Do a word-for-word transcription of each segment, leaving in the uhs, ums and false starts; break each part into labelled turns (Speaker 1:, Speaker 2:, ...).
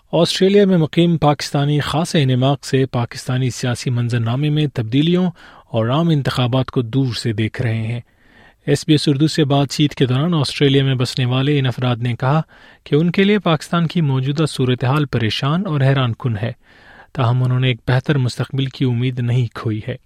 Speaker 1: Australia میں مقیم پاکستانی خاصے انعماق سے پاکستانی سیاسی منظرنامے میں تبدیلیوں اور عام انتخابات کو دور سے دیکھ رہے ہیں۔ ایس بی ایس اردو سے بات چیت کے دوران آسٹریلیا میں بسنے والے ان افراد نے کہا کہ ان کے لیے پاکستان کی موجودہ صورتحال پریشان اور حیران کن ہے، تاہم انہوں نے ایک بہتر مستقبل کی امید نہیں کھوئی ہے۔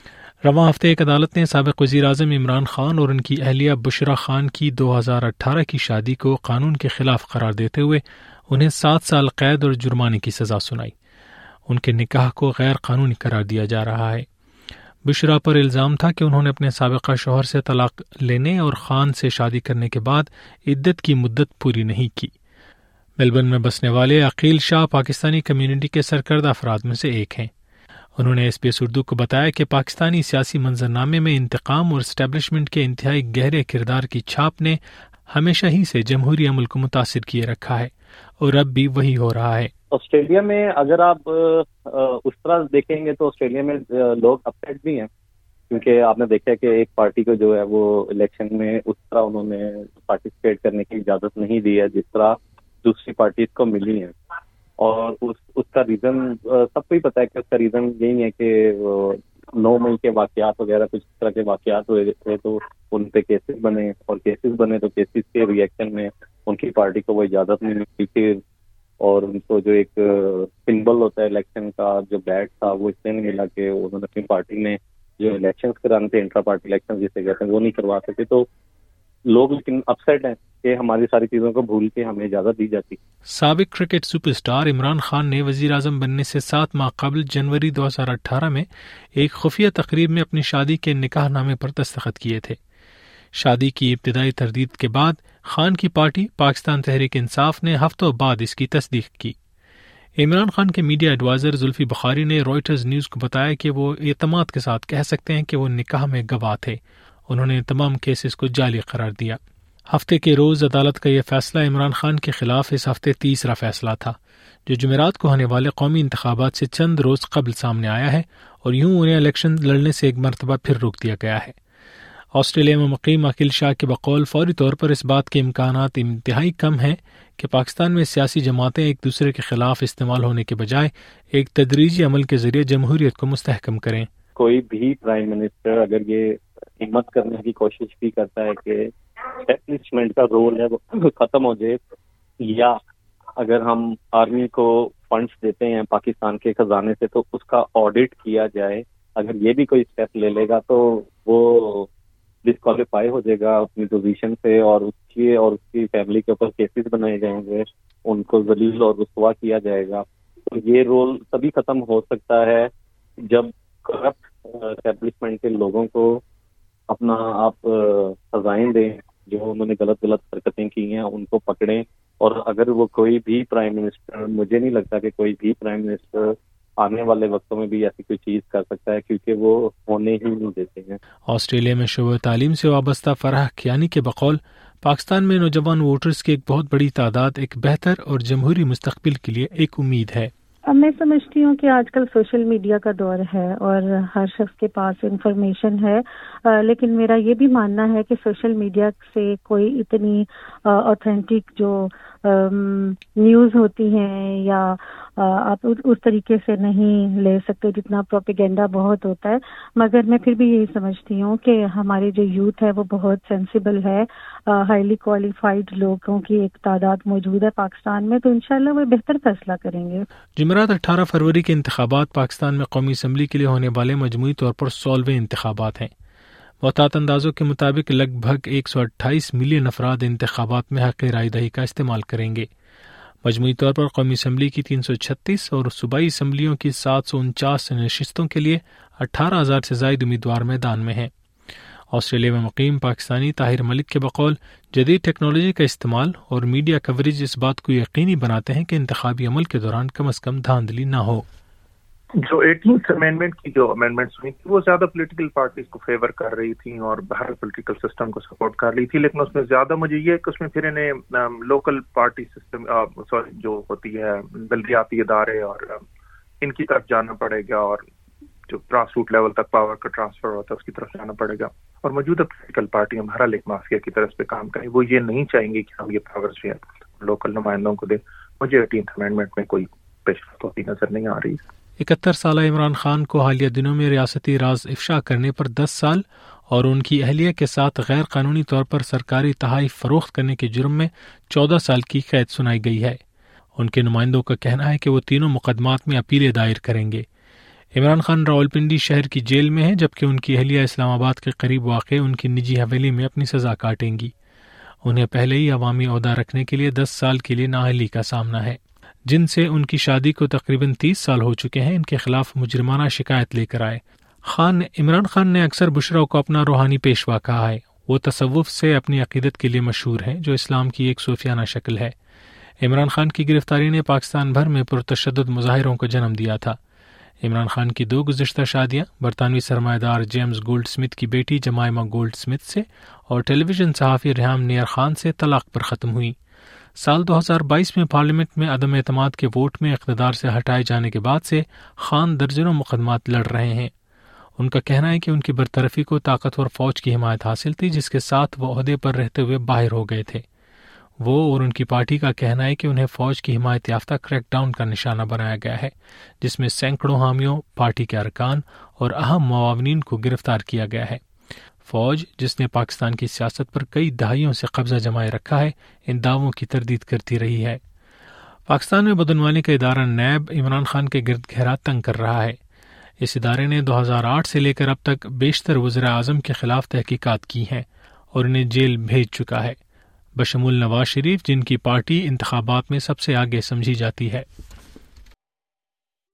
Speaker 1: رواں ہفتے ایک عدالت نے سابق وزیر اعظم عمران خان اور ان کی اہلیہ بشرا خان کی دو ہزار اٹھارہ کی شادی کو قانون کے خلاف قرار دیتے ہوئے انہیں سات سال قید اور جرمانے کی سزا سنائی۔ ان کے نکاح کو غیر قانونی قرار دیا جا رہا ہے۔ بشرا پر الزام تھا کہ انہوں نے اپنے سابقہ شوہر سے طلاق لینے اور خان سے شادی کرنے کے بعد عدت کی مدت پوری نہیں کی۔ میلبرن میں بسنے والے عقیل شاہ پاکستانی کمیونٹی کے سرکردہ افراد میں سے ایک ہیں۔ انہوں نے ایس بی ایس اردو کو بتایا کہ پاکستانی سیاسی منظرنامے میں انتقام اور اسٹیبلشمنٹ کے انتہائی گہرے کردار کی چھاپ نے ہمیشہ ہی سے جمہوری عمل کو متاثر کیے رکھا ہے اور اب بھی وہی ہو رہا ہے۔
Speaker 2: آسٹریلیا میں اگر آپ اس طرح دیکھیں گے تو آسٹریلیا میں لوگ اپسیٹ بھی ہیں، کیونکہ آپ نے دیکھا کہ ایک پارٹی کو جو ہے وہ الیکشن میں اس طرح انہوں نے پارٹیسپیٹ کرنے کی اجازت نہیں دی ہے جس طرح دوسری پارٹیز کو ملی ہیں، اور اس اس کا ریزن سب کو ہی پتا ہے کہ اس کا ریزن یہی ہے کہ نو مئی کے واقعات وغیرہ کچھ اس طرح کے واقعات ہوئے تھے تو ان پہ کیسز بنے، اور کیسز بنے تو کیسز کے ریئیکشن میں ان کی پارٹی کو وہ اجازت نہیں ملی تھی، اور ان کو جو ایک سمبل ہوتا ہے الیکشن کا جو بیٹ تھا وہ اس سے نہیں ملا کہ انہوں نے اپنی پارٹی نے جو الیکشنز کرانے تھے انٹرا پارٹی الیکشن جسے کہتے ہیں وہ نہیں کروا سکے، تو لوگ لیکن اپسیٹ ہیں کہ ہماری ساری چیزوں کو بھول کے ہمیں اجازت دی جاتی۔
Speaker 1: سابق cricket superstar Imran Khan نے وزیر اعظم بننے سے سات ماہ قبل جنوری دو ہزار اٹھارہ میں ایک خفیہ تقریب میں اپنی شادی کے نکاح نامے پر دستخط کیے تھے۔ شادی کی ابتدائی تردید کے بعد خان کی پارٹی پاکستان تحریک انصاف نے ہفتوں بعد اس کی تصدیق کی۔ عمران خان کے میڈیا ایڈوائزر زلفی بخاری نے رائٹرز نیوز کو بتایا کہ وہ اعتماد کے ساتھ کہہ سکتے ہیں کہ وہ نکاح میں گواہ تھے۔ انہوں نے تمام کیسز کو جعلی قرار دیا۔ ہفتے کے روز عدالت کا یہ فیصلہ عمران خان کے خلاف اس ہفتے تیسرا فیصلہ تھا، جو جمعرات کو ہونے والے قومی انتخابات سے چند روز قبل سامنے آیا ہے، اور یوں انہیں الیکشن لڑنے سے ایک مرتبہ پھر روک دیا گیا ہے۔ آسٹریلیا میں مقیم عقیل شاہ کے بقول فوری طور پر اس بات کے امکانات انتہائی کم ہیں کہ پاکستان میں سیاسی جماعتیں ایک دوسرے کے خلاف استعمال ہونے کے بجائے ایک تدریجی عمل کے ذریعے جمہوریت کو مستحکم کریں۔
Speaker 2: کوئی بھی پرائم منسٹر اگر یہ ہمت کرنے کی کوشش بھی کرتا ہے کہ اسٹیبلشمنٹ کا رول ہے وہ ختم ہو جائے، یا اگر ہم آرمی کو فنڈز دیتے ہیں پاکستان کے خزانے سے تو اس کا آڈٹ کیا جائے، اگر یہ بھی کوئی اسٹیپ لے لے گا تو وہ ڈسکوالیفائی ہو جائے گا اپنی پوزیشن سے، اور اس کی اور اس کی فیملی کے اوپر کیسز بنائے جائیں گے، ان کو ذلیل اور رسوا کیا جائے گا۔ تو یہ رول تبھی ختم ہو سکتا ہے جب کرپٹ اسٹیبلشمنٹ کے لوگوں کو اپنا آپ سزائیں دیں، جو انہوں نے غلط غلط حرکتیں کی ہیں ان کو پکڑیں، اور اگر وہ کوئی بھی پرائم منسٹر، مجھے نہیں لگتا کہ کوئی بھی پرائم منسٹر آنے والے وقتوں میں بھی ایسی کوئی چیز کر سکتا ہے، کیونکہ وہ ہونے ہی نہیں دیتے ہیں۔
Speaker 1: آسٹریلیا میں شعبہ تعلیم سے وابستہ فرح کیانی کے بقول پاکستان میں نوجوان ووٹرز کی ایک بہت بڑی تعداد ایک بہتر اور جمہوری مستقبل کے لیے ایک امید ہے۔
Speaker 3: اب میں سمجھتی ہوں کہ آج کل سوشل میڈیا کا دور ہے اور ہر شخص کے پاس انفارمیشن ہے، لیکن میرا یہ بھی ماننا ہے کہ سوشل میڈیا سے کوئی اتنی اوتھینٹک جو نیوز ہوتی ہیں یا آپ اس طریقے سے نہیں لے سکتے جتنا پروپیگنڈا بہت ہوتا ہے، مگر میں پھر بھی یہی سمجھتی ہوں کہ ہماری جو یوتھ ہے وہ بہت سینسیبل ہے، ہائیلی کوالیفائڈ لوگوں کی ایک تعداد موجود ہے پاکستان میں، تو انشاءاللہ وہ بہتر فیصلہ کریں گے۔
Speaker 1: جمعرات اٹھارہ فروری کے انتخابات پاکستان میں قومی اسمبلی کے لیے ہونے والے مجموعی طور پر سولہویں انتخابات ہیں۔ محتاط اندازوں کے مطابق لگ بھگ ایک سو اٹھائیس ملین افراد انتخابات میں حق رائے دہی کا استعمال کریں گے۔ مجموعی طور پر قومی اسمبلی کی تین سو چھتیس اور صوبائی اسمبلیوں کی سات سو انچاس نشستوں کے لیے اٹھارہ ہزار سے زائد امیدوار میدان میں ہیں۔ آسٹریلیا میں مقیم پاکستانی طاہر ملک کے بقول جدید ٹیکنالوجی کا استعمال اور میڈیا کوریج اس بات کو یقینی بناتے ہیں کہ انتخابی عمل کے دوران کم از کم دھاندلی نہ ہو۔
Speaker 4: جو ایٹینتھ امینڈمنٹ کی جو امینڈمنٹس ہوئی تھی وہ زیادہ پولیٹیکل پارٹیز کو فیور کر رہی تھی اور باہر پولیٹیکل سسٹم کو سپورٹ کر رہی تھی، لیکن اس میں زیادہ مجھے یہ کہ اس میں پھر انہیں لوکل پارٹی سسٹم سوری جو ہوتی ہے بلدیاتی ادارے اور ان کی طرف جانا پڑے گا، اور جو گراس روٹ لیول تک پاور کا ٹرانسفر ہوتا ہے اس کی طرف جانا پڑے گا، اور موجودہ پولیٹیکل پارٹیاں بہرحال ایک مافیا کی طرف پہ کام کریں، وہ یہ نہیں چاہیں گے کہ ہم یہ پاورز جو ہے لوکل نمائندوں کو دیں۔ مجھے ایٹینتھ امینڈمنٹ میں کوئی پیشرفت ہوتی نظر نہیں آ رہی.
Speaker 1: اکہتر سالہ عمران خان کو حالیہ دنوں میں ریاستی راز افشا کرنے پر دس سال اور ان کی اہلیہ کے ساتھ غیر قانونی طور پر سرکاری تحائف فروخت کرنے کے جرم میں چودہ سال کی قید سنائی گئی ہے. ان کے نمائندوں کا کہنا ہے کہ وہ تینوں مقدمات میں اپیلیں دائر کریں گے. عمران خان راولپنڈی شہر کی جیل میں ہیں جبکہ ان کی اہلیہ اسلام آباد کے قریب واقع ان کی نجی حویلی میں اپنی سزا کاٹیں گی. انہیں پہلے ہی عوامی عہدہ رکھنے کے لیے دس سال کے لیے نااہلی کا سامنا ہے. جن سے ان کی شادی کو تقریباً تیس سال ہو چکے ہیں، ان کے خلاف مجرمانہ شکایت لے کر آئے. خان نے عمران خان نے اکثر بشرا کو اپنا روحانی پیشوا کہا ہے. وہ تصوف سے اپنی عقیدت کے لیے مشہور ہیں جو اسلام کی ایک صوفیانہ شکل ہے. عمران خان کی گرفتاری نے پاکستان بھر میں پرتشدد مظاہروں کو جنم دیا تھا. عمران خان کی دو گزشتہ شادیاں برطانوی سرمایہ دار جیمز گولڈ سمتھ کی بیٹی جمائمہ گولڈ سمتھ سے اور ٹیلی ویژن صحافی ریحام نیر خان سے طلاق پر ختم ہوئیں. سال دو ہزار بائیس میں پارلیمنٹ میں عدم اعتماد کے ووٹ میں اقتدار سے ہٹائے جانے کے بعد سے خان درجنوں مقدمات لڑ رہے ہیں. ان کا کہنا ہے کہ ان کی برطرفی کو طاقتور فوج کی حمایت حاصل تھی جس کے ساتھ وہ عہدے پر رہتے ہوئے باہر ہو گئے تھے. وہ اور ان کی پارٹی کا کہنا ہے کہ انہیں فوج کی حمایت یافتہ کریک ڈاؤن کا نشانہ بنایا گیا ہے جس میں سینکڑوں حامیوں، پارٹی کے ارکان اور اہم معاونین کو گرفتار کیا گیا ہے. فوج جس نے پاکستان کی سیاست پر کئی دہائیوں سے قبضہ جمائے رکھا ہے ان دعووں کی تردید کرتی رہی ہے. پاکستان میں بدعنوانی کا ادارہ نیب عمران خان کے گرد گھیرا تنگ کر رہا ہے. اس ادارے نے دو ہزار آٹھ سے لے کر اب تک بیشتر وزراء اعظم کے خلاف تحقیقات کی ہیں اور انہیں جیل بھیج چکا ہے، بشمول نواز شریف جن کی پارٹی انتخابات میں سب سے آگے سمجھی جاتی ہے.